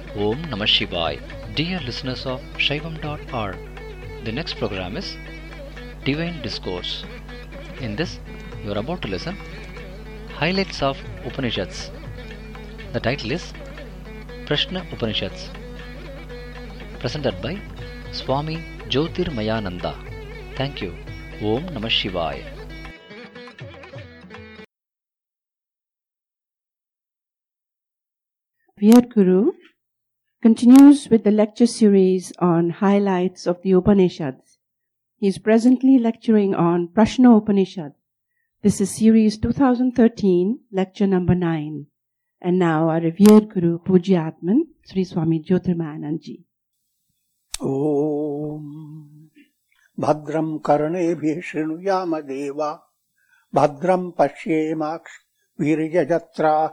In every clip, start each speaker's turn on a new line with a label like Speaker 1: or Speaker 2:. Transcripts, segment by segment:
Speaker 1: Om Namah Shivaya. Dear listeners of Shaivam.org, the next program is Divine Discourse. In this, you are about to listen Highlights of Upanishads. The title is Prashna Upanishads, presented by Swami Jyotirmayananda. Thank you. Om Namah Shivaya.
Speaker 2: Revered Guru continues with the lecture series on highlights of the Upanishads. He is presently lecturing on Prashna Upanishad. This is series 2013, lecture number 9. And now our revered Guru, Pujyatman, Sri Swami Jyotirmayanand Ji.
Speaker 3: Om Bhadram Karnebhi Shrunuyama Deva Bhadram Pashyemaks Virjajatra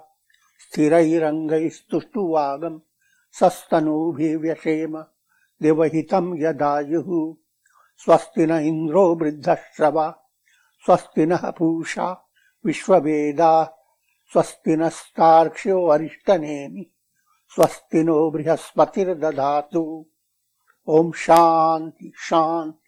Speaker 3: Sthirairangaistuštuvagam Sastanubhi Vyashema Devahitam Yadayuhu Swastina Indro Vriddhashrava Swastina Pusha Vishvaveda Swastina Starkshyo Arishtanemi Swastino Brihaspatir Dadhatu. Om Shanti, Shanti,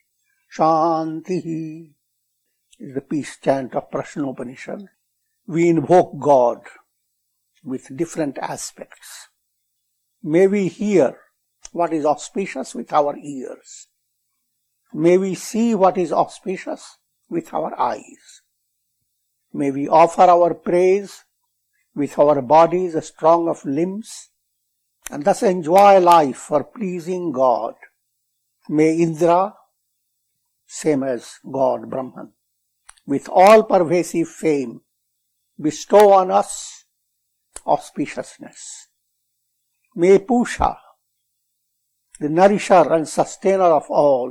Speaker 3: Shanti is the peace chant of Prashna Upanishad. We invoke God with different aspects. May we hear what is auspicious with our ears. May we see what is auspicious with our eyes. May we offer our praise with our bodies strong of limbs and thus enjoy life for pleasing God. May Indra, same as God Brahman, with all-pervasive fame, bestow on us auspiciousness. May Pusha, the nourisher and sustainer of all,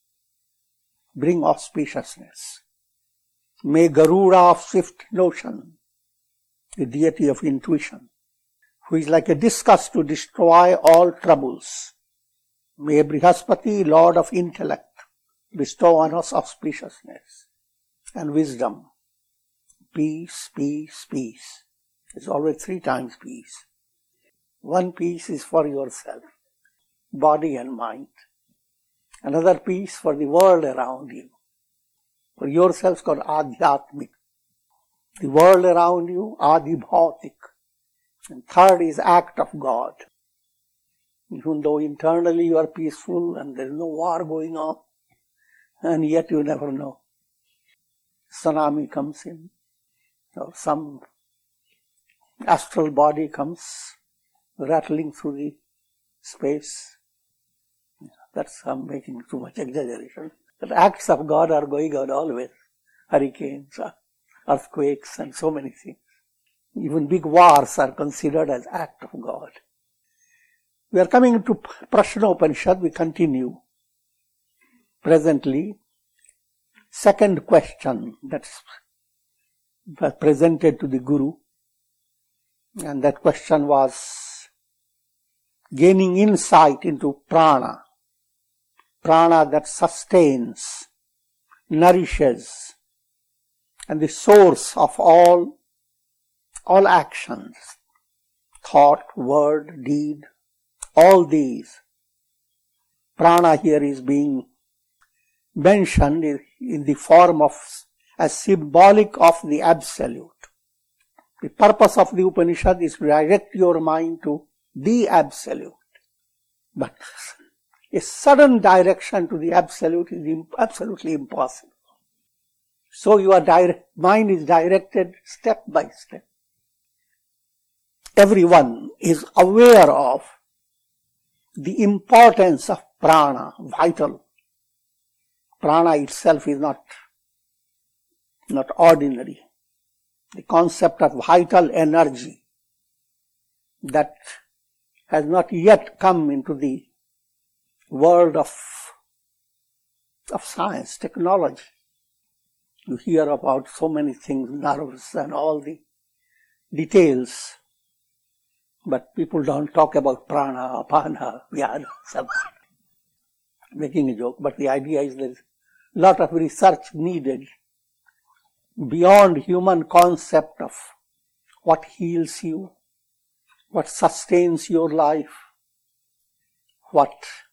Speaker 3: bring auspiciousness. May Garuda of swift notion, the deity of intuition, who is like a discus to destroy all troubles, may Brihaspati, Lord of intellect, bestow on us auspiciousness and wisdom. Peace, peace, peace. It's always 3 times peace. One peace is for yourself, body and mind. Another peace for the world around you. For yourself called Adhyatmik. The world around you, Adibhautik. And third is act of God. Even though internally you are peaceful and there is no war going on, and yet you never know. Tsunami comes in, or some astral body comes rattling through the space. That's I'm making too much exaggeration. But acts of God are going on always. Hurricanes, earthquakes, and so many things. Even big wars are considered as act of God. We are coming to Prashna Upanishad. We continue. Presently, second question that's presented to the Guru. And that question was gaining insight into prana. Prana that sustains, nourishes, and the source of all actions, thought, word, deed, all these. Prana here is being mentioned in the form of as symbolic of the absolute. The purpose of the Upanishad is to direct your mind to the absolute. But a sudden direction to the absolute is absolutely impossible. So your mind is directed step by step. Everyone is aware of the importance of prana, vital. Prana itself is not ordinary. The concept of vital energy that has not yet come into the world of science, technology. You hear about so many things, nerves and all the details, but people don't talk about prana, apana, vyana, samana. Making a joke, but the idea is there is a lot of research needed beyond human concept of what heals you, what sustains your life, what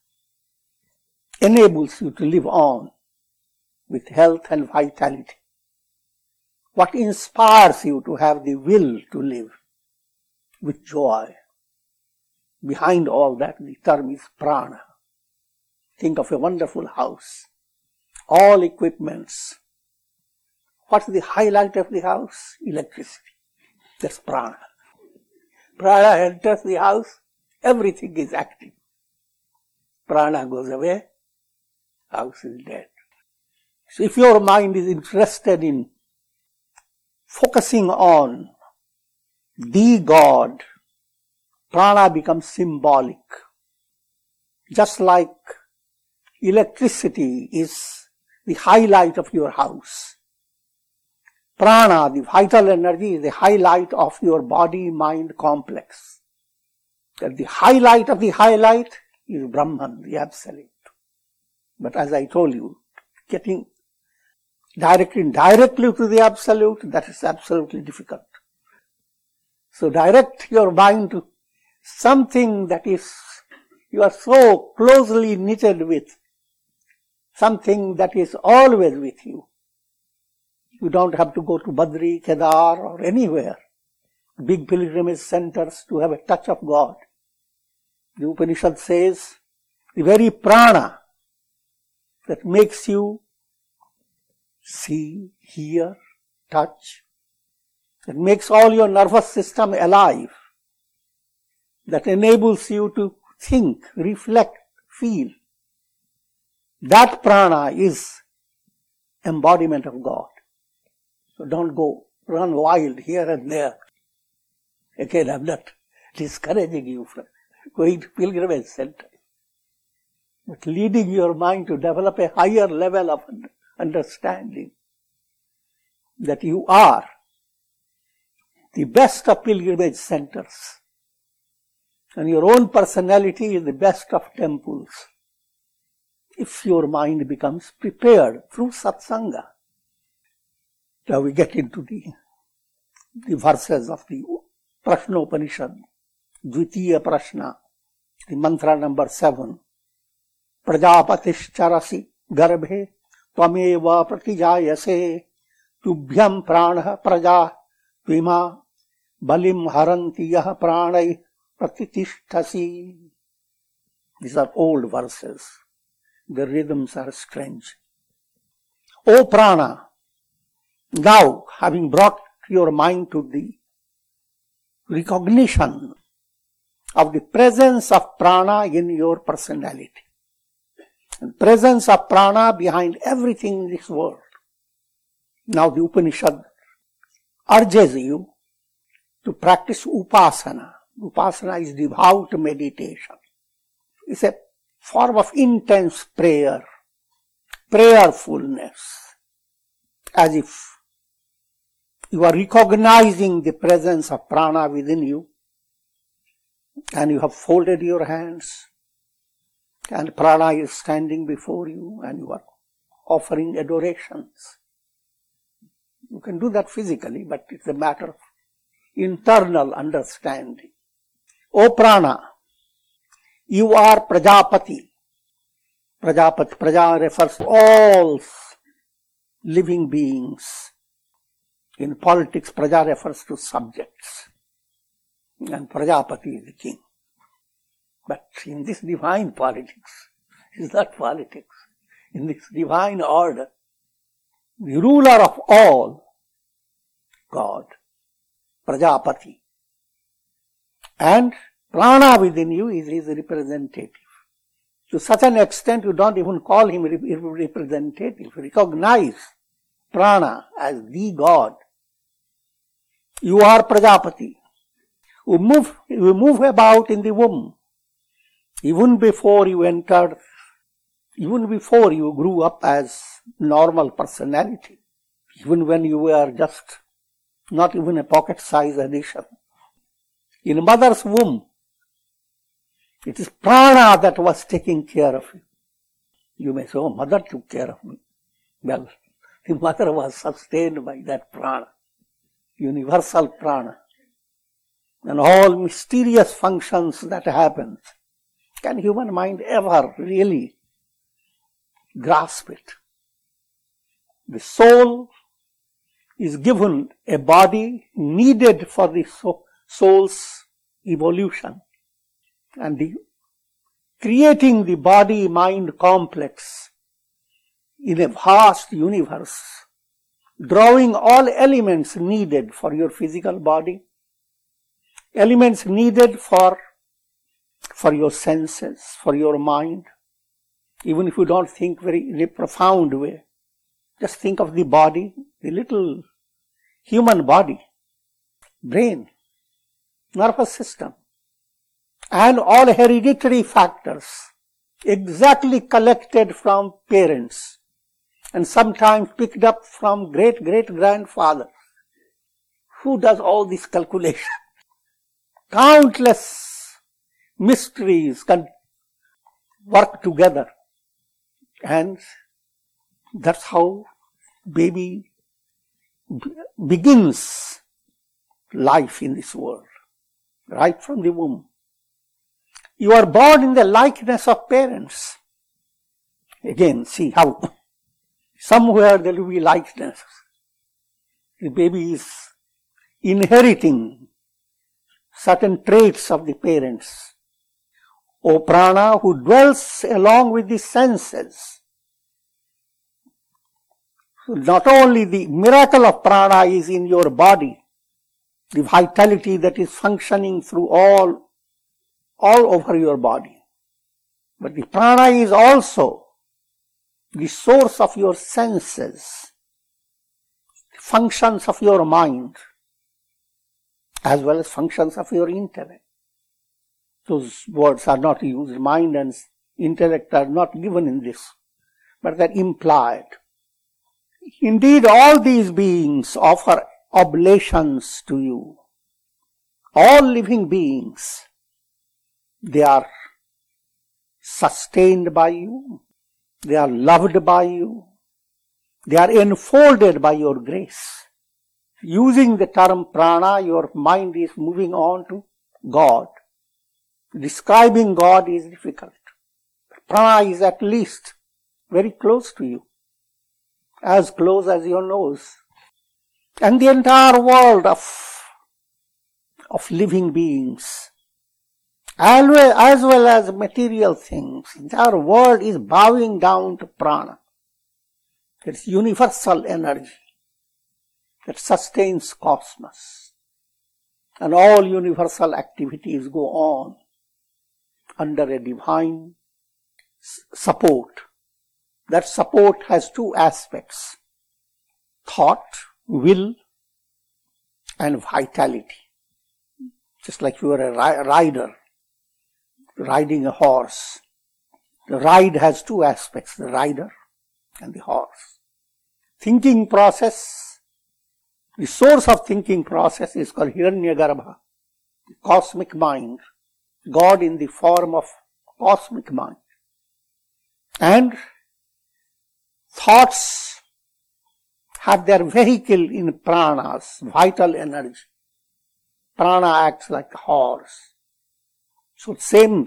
Speaker 3: enables you to live on with health and vitality, what inspires you to have the will to live with joy. Behind all that, the term is prana. Think of a wonderful house, all equipments. What's the highlight of the house? Electricity. That's prana. Prana enters the house, everything is active. Prana goes away, house is dead. So if your mind is interested in focusing on the God, prana becomes symbolic. Just like electricity is the highlight of your house, prana, the vital energy, is the highlight of your body-mind complex. That the highlight of the highlight is Brahman, the Absolute. But as I told you, getting directly to the Absolute, that is absolutely difficult. So direct your mind to something that is, you are so closely knitted with, something that is always with you. You don't have to go to Badri, Kedar or anywhere, big pilgrimage centers to have a touch of God. The Upanishad says the very prana that makes you see, hear, touch, that makes all your nervous system alive, that enables you to think, reflect, feel. That prana is embodiment of God. So don't go run wild here and there. Again, I'm not discouraging you from going to pilgrimage center, but leading your mind to develop a higher level of understanding that you are the best of pilgrimage centers and your own personality is the best of temples. If your mind becomes prepared through satsanga. Now we get into the verses of the Prashnopanishad, Dvitiya Prashna, the mantra number 7. Prajapatisharasi garbhe tvameva pratijayase tubhyam prana praja tvima balim haranti yah pranai pratitishthasi. These are old verses. The rhythms are strange. O prana, now having brought your mind to the recognition of the presence of prana in your personality, and presence of prana behind everything in this world. Now the Upanishad urges you to practice upasana. Upasana is devout meditation. It's a form of intense prayer, prayerfulness, as if you are recognizing the presence of prana within you, and you have folded your hands, and prana is standing before you, and you are offering adorations. You can do that physically, but it's a matter of internal understanding. O prana, you are Prajapati. Prajapati, Praja refers to all living beings. In politics, Praja refers to subjects. And Prajapati is the king. But in this divine politics, it's not politics. In this divine order, the ruler of all, God, Prajapati. And prana within you is his representative. To such an extent, you don't even call him representative. Recognize prana as the God. You are Prajapati. You move about in the womb. Even before you entered, even before you grew up as normal personality, even when you were just not even a pocket-sized addition. In mother's womb, it is prana that was taking care of you. You may say, oh, mother took care of me. Well, the mother was sustained by that prana, universal prana. And all mysterious functions that happen Can human mind ever really grasp it? The soul is given a body needed for the soul's evolution, and creating the body-mind complex in a vast universe, drawing all elements needed for your physical body, elements needed for your senses, for your mind. Even if you don't think in a profound way, just think of the body, the little human body, brain, nervous system, and all hereditary factors exactly collected from parents and sometimes picked up from great-great-grandfather. Who does all this calculation? Countless mysteries can work together, and that's how baby begins life in this world, right from the womb. You are born in the likeness of parents. Again, see how somewhere there will be likeness. The baby is inheriting certain traits of the parents. O prana, who dwells along with the senses. Not only the miracle of prana is in your body, the vitality that is functioning through all over your body, but the prana is also the source of your senses, the functions of your mind, as well as functions of your intellect. Those words are not used. Mind and intellect are not given in this, but they're implied. Indeed, all these beings offer oblations to you. All living beings, they are sustained by you. They are loved by you. They are enfolded by your grace. Using the term prana, your mind is moving on to God. Describing God is difficult. Prana is at least very close to you, as close as your nose. And the entire world of living beings, as well as material things, the entire world is bowing down to prana. It's universal energy that sustains cosmos. And all universal activities go on under a divine support. That support has two aspects: thought, will, and vitality. Just like you are a rider riding a horse. The ride has two aspects: the rider and the horse. Thinking process, the source of thinking process is called Hiranyagarbha, the cosmic mind, God in the form of cosmic mind. And thoughts have their vehicle in pranas, vital energy. Prana acts like a horse. So same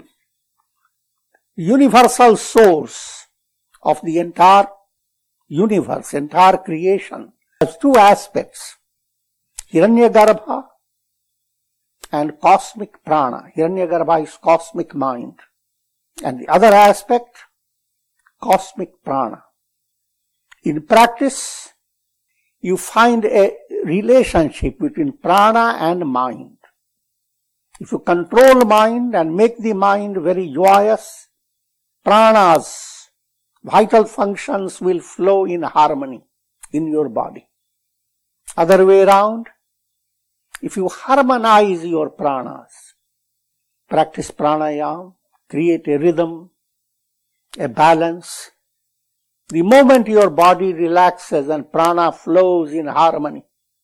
Speaker 3: universal source of the entire universe, entire creation, has two aspects: Hiranyagarbha and cosmic prana. Hiranyagarbha is cosmic mind, and the other aspect, cosmic prana. In practice, you find a relationship between prana and mind. If you control mind and make the mind very joyous, prana's vital functions will flow in harmony in your body. Other way around, if you harmonize your pranas, practice pranayama, create a rhythm, a balance, the moment your body relaxes and prana flows in harmony,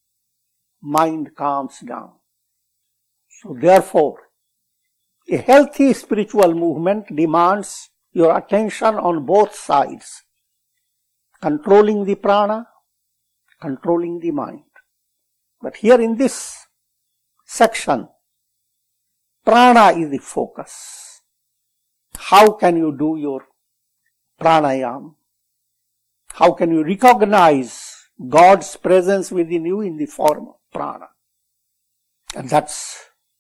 Speaker 3: mind calms down. So therefore, a healthy spiritual movement demands your attention on both sides, controlling the prana, controlling the mind. But here in this section, prana is the focus. How can you do your pranayam? How can you recognize God's presence within you in the form of prana? And that's,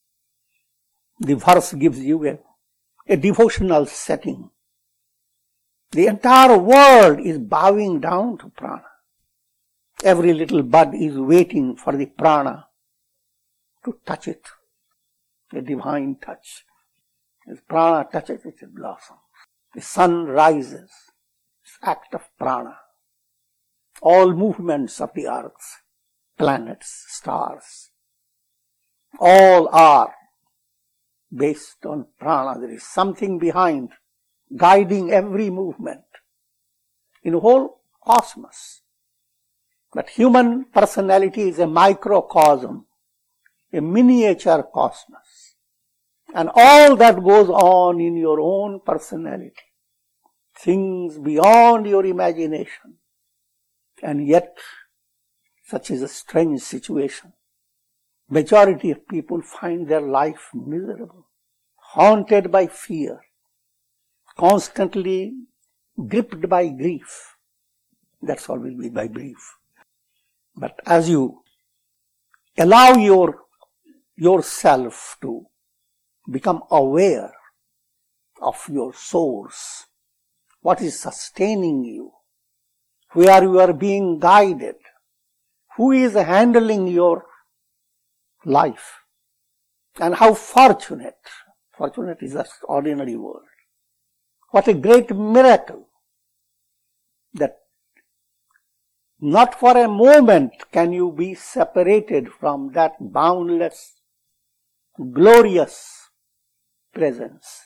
Speaker 3: the verse gives you a devotional setting. The entire world is bowing down to prana. Every little bud is waiting for the prana to touch it. A divine touch. As prana touches it, it blossoms. The sun rises. It's act of prana. All movements of the earth, planets, stars, all are based on prana. There is something behind, guiding every movement in the whole cosmos. But human personality is a microcosm, a miniature cosmos. And all that goes on in your own personality, things beyond your imagination. And yet, such is a strange situation. Majority of people find their life miserable, haunted by fear, constantly gripped by grief. That's all will be by grief. But as you allow yourself to become aware of your source, what is sustaining you, where you are being guided, who is handling your life, and how fortunate is an ordinary world. What a great miracle that not for a moment can you be separated from that boundless, glorious presence.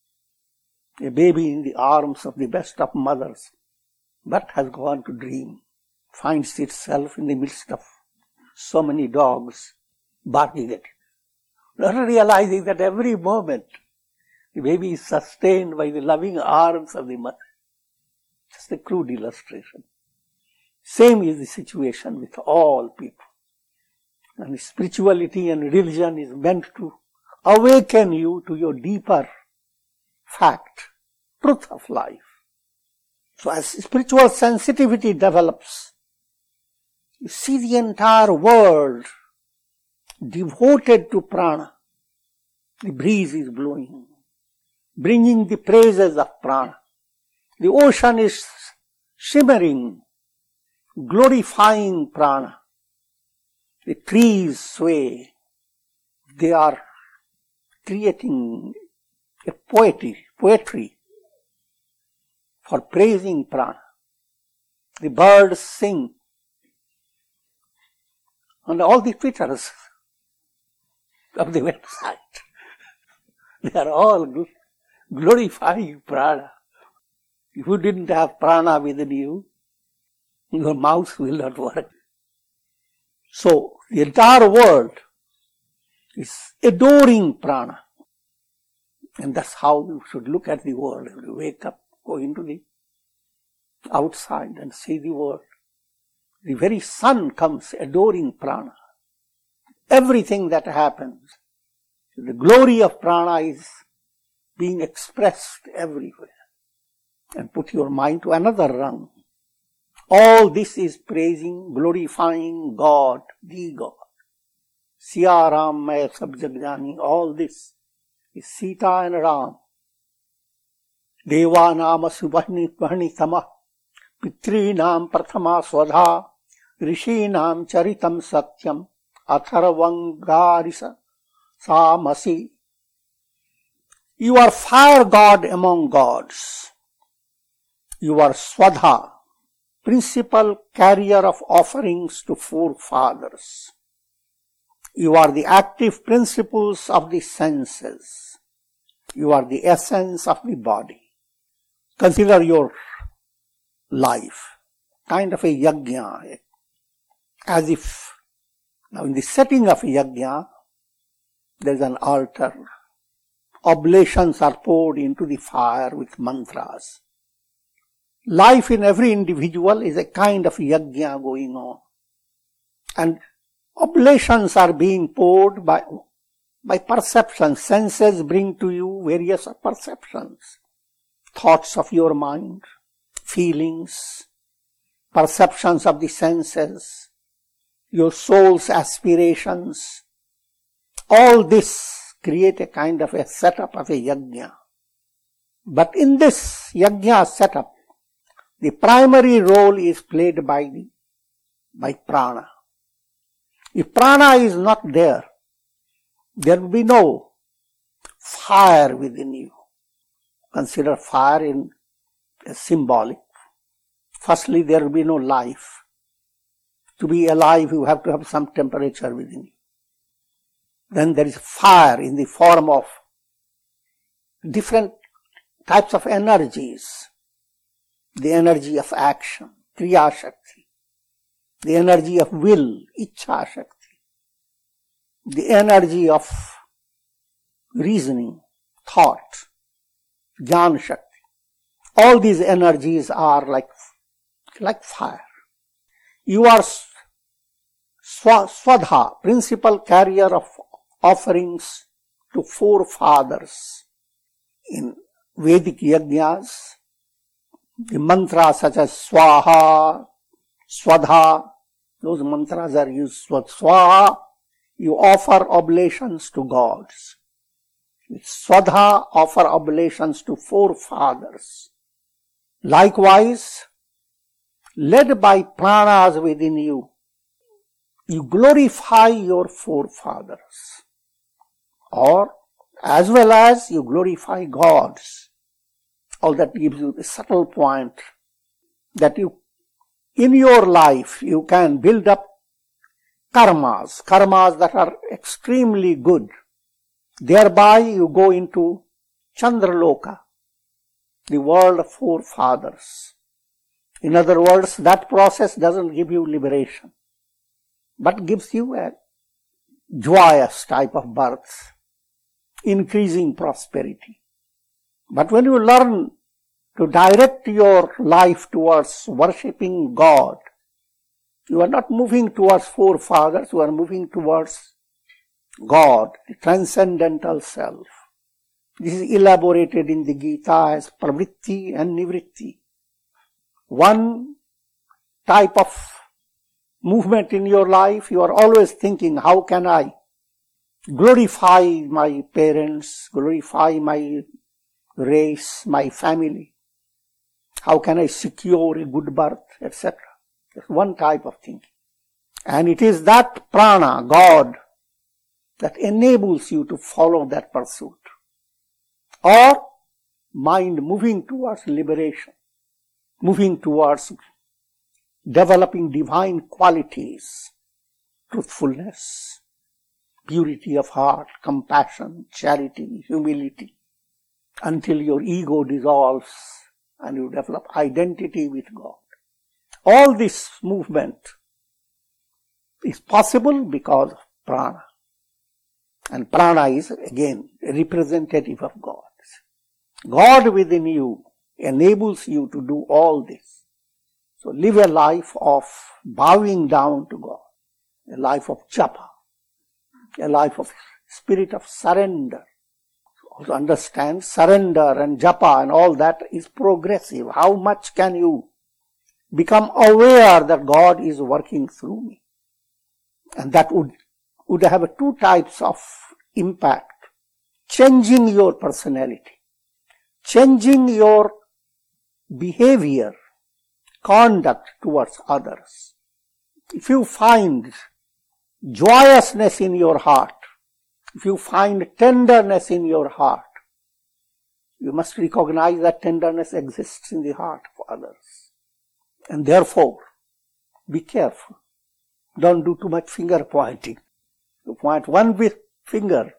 Speaker 3: A baby in the arms of the best of mothers, but has gone to dream, finds itself in the midst of so many dogs barking at it, not realizing that every moment the baby is sustained by the loving arms of the mother. Just a crude illustration. Same is the situation with all people. And spirituality and religion is meant to awaken you to your deeper fact, truth of life. So as spiritual sensitivity develops, you see the entire world devoted to prana. The breeze is blowing, bringing the praises of prana. The ocean is shimmering, glorifying prana. The trees sway. They are creating a poetry for praising prana. The birds sing. And all the twitters of the website, they are all glorifying prana. If you didn't have prana within you, your mouth will not work. So, the entire world is adoring prana. And that's how you should look at the world. You wake up, go into the outside and see the world. The very sun comes adoring prana. Everything that happens, the glory of prana is being expressed everywhere. And put your mind to another rung. All this is praising, glorifying God, the God. Siya Ram Mai Sab Jag Jani, all this is Sita and Ram. Deva Nama Subhani Tama, Pitri Nam Prathama Swadha, Rishi Nam Charitam Satyam, Atharvangarisa Samasi. You are fire god among gods. You are Swadha, principal carrier of offerings to forefathers. You are the active principles of the senses. You are the essence of the body. Consider your life, kind of a yajna, as if, now in the setting of a yajna, there is an altar. Oblations are poured into the fire with mantras. Life in every individual is a kind of yajna going on. And oblations are being poured by perception. Senses bring to you various perceptions. thoughts of your mind, feelings, perceptions of the senses, your soul's aspirations. All this create a kind of a setup of a yajna. But in this yajna setup, the primary role is played by prana. If prana is not there, there will be no fire within you. Consider fire in a symbolic. Firstly, there will be no life. To be alive, you have to have some temperature within you. Then there is fire in the form of different types of energies. The energy of action, Kriya Shakti. The energy of will, Ichha Shakti. The energy of reasoning, thought, Jnana Shakti. All these energies are like fire. You are Swadha, principal carrier of offerings to forefathers. In Vedic yajnas, the mantras such as Swaha, Swadha, those mantras are used. Swaha, you offer oblations to gods. With Swadha, offer oblations to forefathers. Likewise, led by pranas within you, you glorify your forefathers. Or, as well as you glorify gods. All that gives you the subtle point that in your life, you can build up karmas that are extremely good. Thereby you go into Chandraloka, the world of forefathers. In other words, that process doesn't give you liberation, but gives you a joyous type of birth, increasing prosperity. But when you learn to direct your life towards worshipping God, you are not moving towards forefathers, you are moving towards God, the transcendental self. This is elaborated in the Gita as pravritti and nivritti. One type of movement in your life, you are always thinking, how can I glorify my parents, glorify my race, my family? How can I secure a good birth, etc.? That's one type of thinking. And it is that prana, God, that enables you to follow that pursuit. Or mind moving towards liberation, moving towards developing divine qualities, truthfulness, purity of heart, compassion, charity, humility, until your ego dissolves and you develop identity with God. All this movement is possible because of prana. And prana is again representative of God. God within you enables you to do all this. So live a life of bowing down to God, a life of japa, a life of spirit of surrender. Also understand surrender and japa and all that is progressive. How much can you become aware that God is working through me? And that would have two types of impact. Changing your personality, changing your behavior, conduct towards others. If you find joyousness in your heart, if you find tenderness in your heart, you must recognize that tenderness exists in the heart of others. And therefore, be careful. Don't do too much finger pointing. You point one finger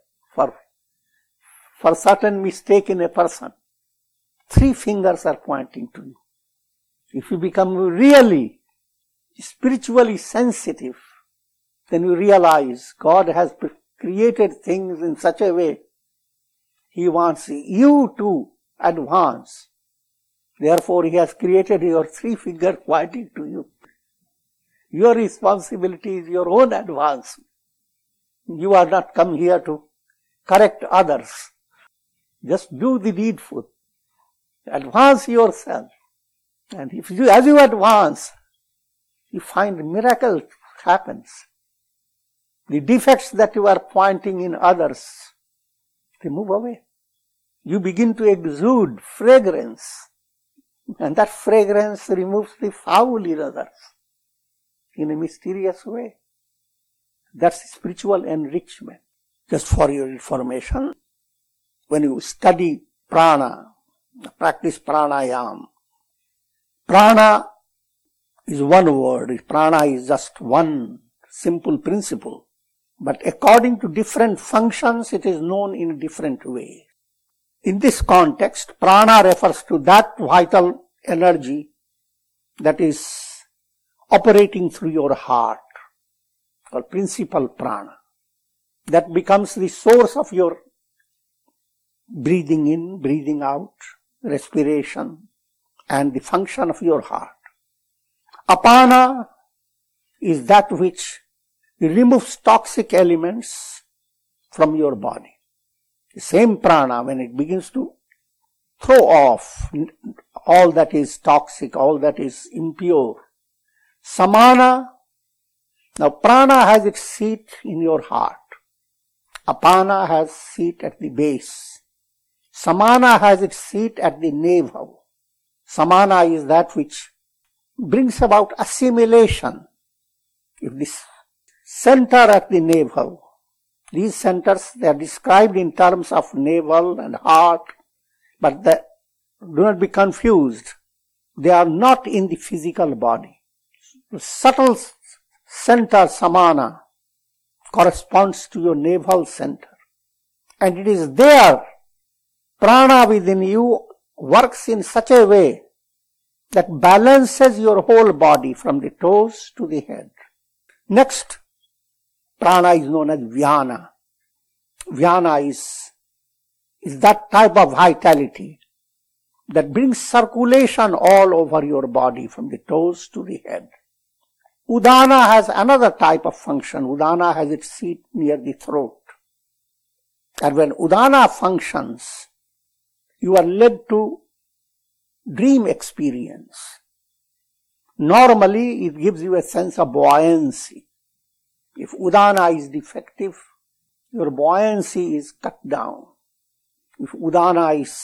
Speaker 3: for certain mistake in a person. 3 fingers are pointing to you. If you become really spiritually sensitive, then you realize God has created things in such a way He wants you to advance. Therefore, He has created your 3 fingers pointing to you. Your responsibility is your own advancement. You are not come here to correct others. Just do the needful. Advance yourself. And as you advance, you find miracle happens. The defects that you are pointing in others, they move away. You begin to exude fragrance, and that fragrance removes the foul in others in a mysterious way. That's spiritual enrichment. Just for your information, when you study prana, practice pranayama, prana is one word. Prana is just one simple principle. But according to different functions, it is known in a different way. In this context, prana refers to that vital energy that is operating through your heart, or principal prana. That becomes the source of your breathing in, breathing out, respiration, and the function of your heart. Apana is that which removes toxic elements from your body. The same prana, when it begins to throw off all that is toxic, all that is impure. Samana, now prana has its seat in your heart. Apana has seat at the base. Samana has its seat at the navel. Samana is that which brings about assimilation. If this center at the navel, these centers, they are described in terms of navel and heart, but do not be confused. They are not in the physical body. The subtle center, samana, corresponds to your navel center. And it is there, prana within you works in such a way that balances your whole body from the toes to the head. Next, prana is known as vyana. Vyana is that type of vitality that brings circulation all over your body from the toes to the head. Udana has another type of function. Udana has its seat near the throat. And when Udana functions, you are led to dream experience. Normally, it gives you a sense of buoyancy. If Udana is defective, your buoyancy is cut down. If Udana is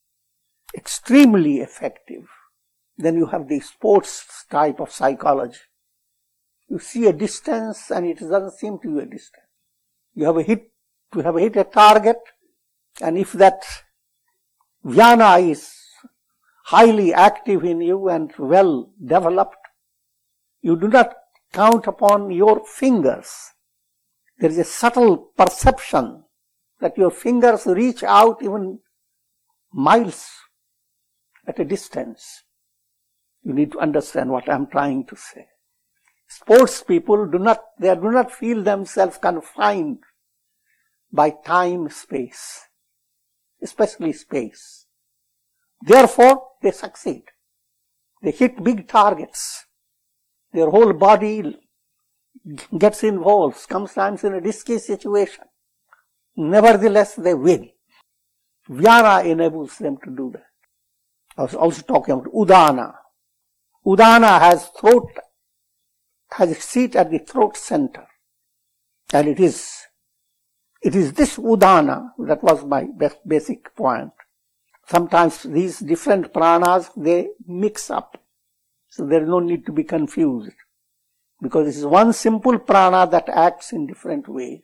Speaker 3: extremely effective, then you have the sports type of psychology. You see a distance and it doesn't seem to you a distance. You have hit a target, and if that vyana is highly active in you and well developed, you do not count upon your fingers. There is a subtle perception that your fingers reach out even miles at a distance. You need to understand what I am trying to say. Sports people do not feel themselves confined by time, space, especially space. Therefore, they succeed. They hit big targets. Their whole body gets involved, sometimes in a risky situation. Nevertheless, they win. Vyana enables them to do that. I was also talking about Udana. Udana has its seat at the throat center. And it is this Udana that was my basic point. Sometimes these different pranas, they mix up. So there is no need to be confused. Because this is one simple prana that acts in different ways.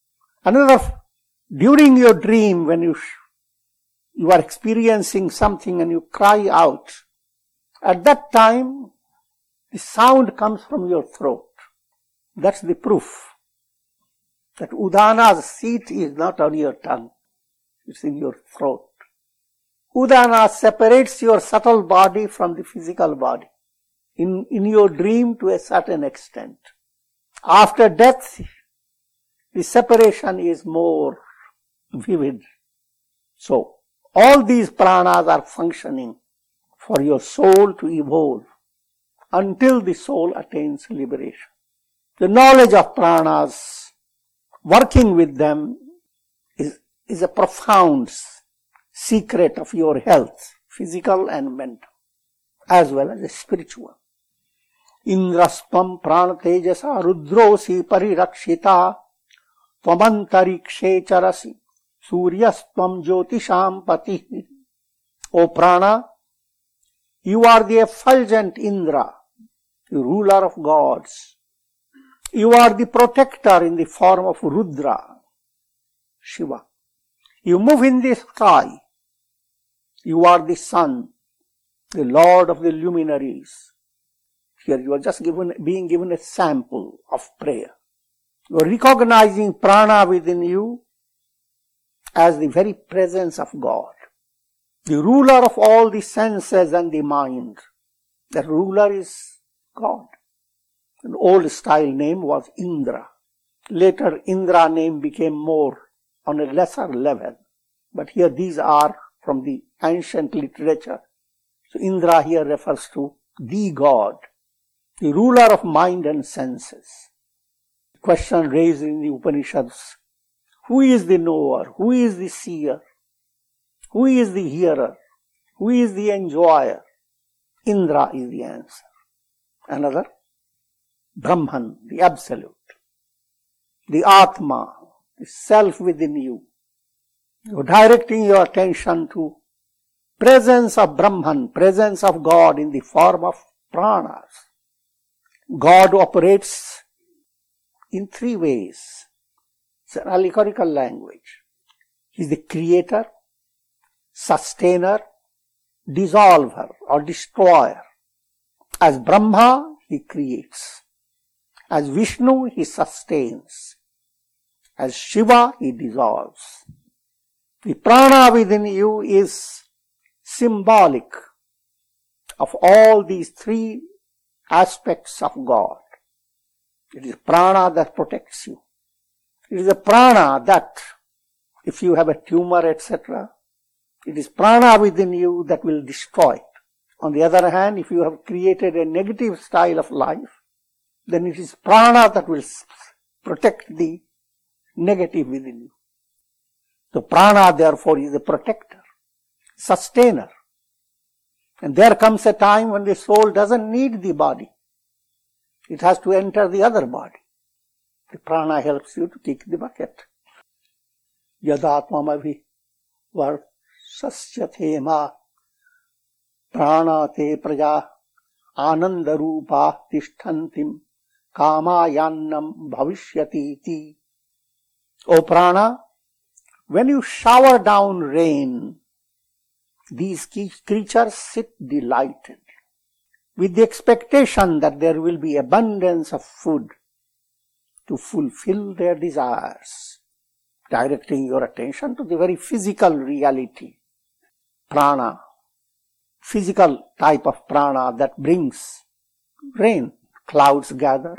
Speaker 3: During your dream, when you are experiencing something and you cry out, at that time, the sound comes from your throat. That's the proof that Udana's seat is not on your tongue. It's in your throat. Udana separates your subtle body from the physical body in your dream to a certain extent. After death, the separation is more vivid. So, all these pranas are functioning for your soul to evolve until the soul attains liberation. The knowledge of pranas, working with them, is a profound secret of your health. physical and mental, as well as spiritual. Indrastvam pranatejasa rudrosi parirakshita tvamantarikshe charasi suryastvam jyotisham pati. O prana, you are the effulgent Indra, the ruler of gods. You are the protector in the form of Rudra, Shiva. You move in the sky. You are the sun, the lord of the luminaries. Here you are just being given a sample of prayer. You are recognizing prana within you as the very presence of God, the ruler of all the senses and the mind. The ruler is God. An old style name was Indra. Later Indra name became more on a lesser level. But here these are from the ancient literature. So Indra here refers to the God, the ruler of mind and senses. The question raised in the Upanishads, who is the knower? Who is the seer? Who is the hearer? Who is the enjoyer? Indra is the answer. Another, Brahman, the Absolute, the Atma, the Self within you. You're directing your attention to presence of Brahman, presence of God in the form of pranas. God operates in three ways. It's an allegorical language. He is the creator, sustainer, dissolver or destroyer. As Brahma, he creates. As Vishnu, he sustains. As Shiva, he dissolves. The prana within you is symbolic of all these three aspects of God. It is prana that protects you. It is a prana that, if you have a tumor, etc., it is prana within you that will destroy it. On the other hand, if you have created a negative style of life, then it is prana that will protect the negative within you. So prana, therefore, is a protector, sustainer. And there comes a time when the soul doesn't need the body. It has to enter the other body. The prana helps you to kick the bucket. Yadatmamavi varsasya ma prana te praja ananda rupa tishtantim kamayannam bhavishyati iti. O prana, when you shower down rain, these creatures sit delighted with the expectation that there will be abundance of food to fulfill their desires, directing your attention to the very physical reality, prana, physical type of prana that brings rain. Clouds gather,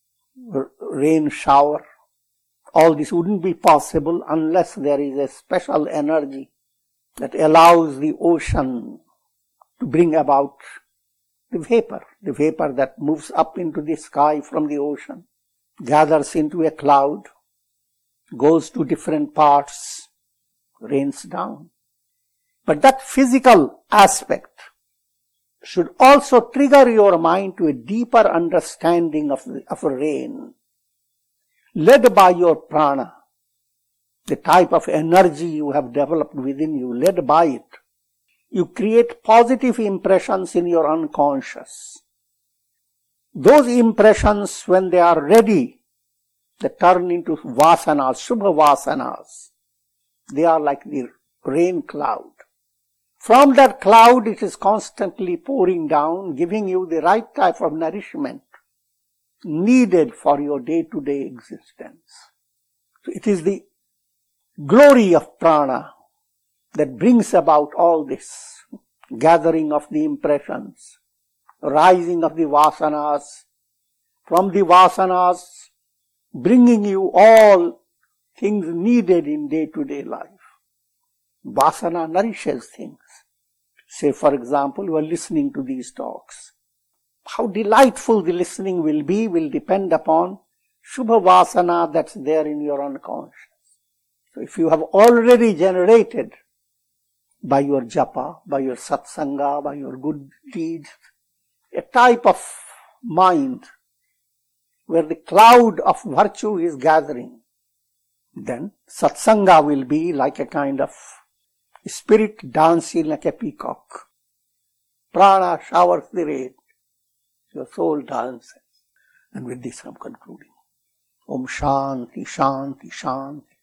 Speaker 3: rain shower. All this wouldn't be possible unless there is a special energy that allows the ocean to bring about the vapor that moves up into the sky from the ocean, gathers into a cloud, goes to different parts, rains down. But that physical aspect should also trigger your mind to a deeper understanding of rain, led by your prana, the type of energy you have developed within you, led by it. You create positive impressions in your unconscious. Those impressions, when they are ready, they turn into vasanas, subha vasanas. They are like the rain cloud. From that cloud, it is constantly pouring down, giving you the right type of nourishment needed for your day-to-day existence. So it is the glory of prana that brings about all this gathering of the impressions, rising of the vasanas, from the vasanas bringing you all things needed in day-to-day life. Vasana nourishes things. Say, for example, you are listening to these talks. How delightful the listening will depend upon Shubha Vasana that's there in your unconscious. So if you have already generated by your japa, by your satsanga, by your good deeds, a type of mind where the cloud of virtue is gathering, then satsanga will be like a kind of spirit dancing like a peacock. Prana showers the rain. Your soul dances. And with this I'm concluding. Om Shanti, Shanti, Shanti.